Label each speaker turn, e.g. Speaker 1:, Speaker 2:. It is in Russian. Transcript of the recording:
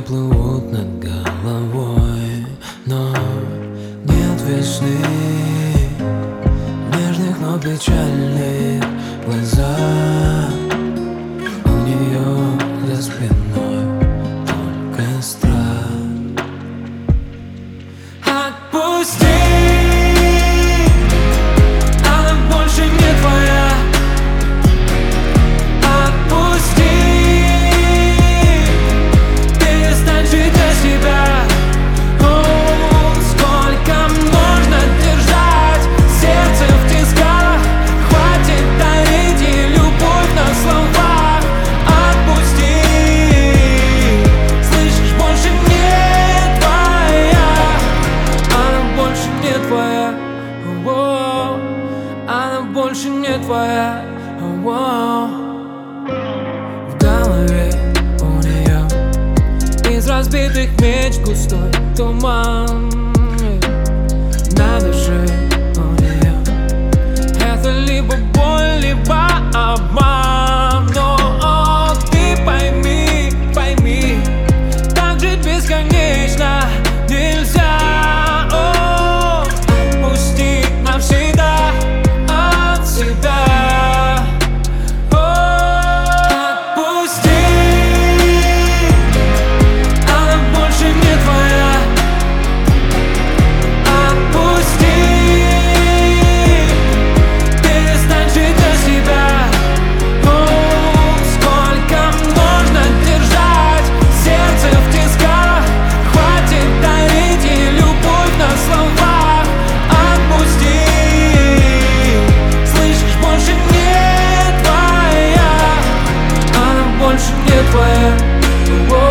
Speaker 1: плывут над головой, но нет весны. Нежных, но печальных глазах у нее за спиной только страх. Отпусти, она больше не твоя. Отпусти, перестань жить для себя. О, сколько можно держать сердце в тисках. Хватит дарить ей любовь на словах. Отпусти, слышишь, больше не твоя. Она больше не твоя. О, она больше не твоя. О, в голове у нее из разбитых меч густой туман. На душе у нее это либо боль, либо обман. Но ты пойми, пойми, так жить бесконечно нельзя. О, отпусти навсегда от себя. Больше не твоя.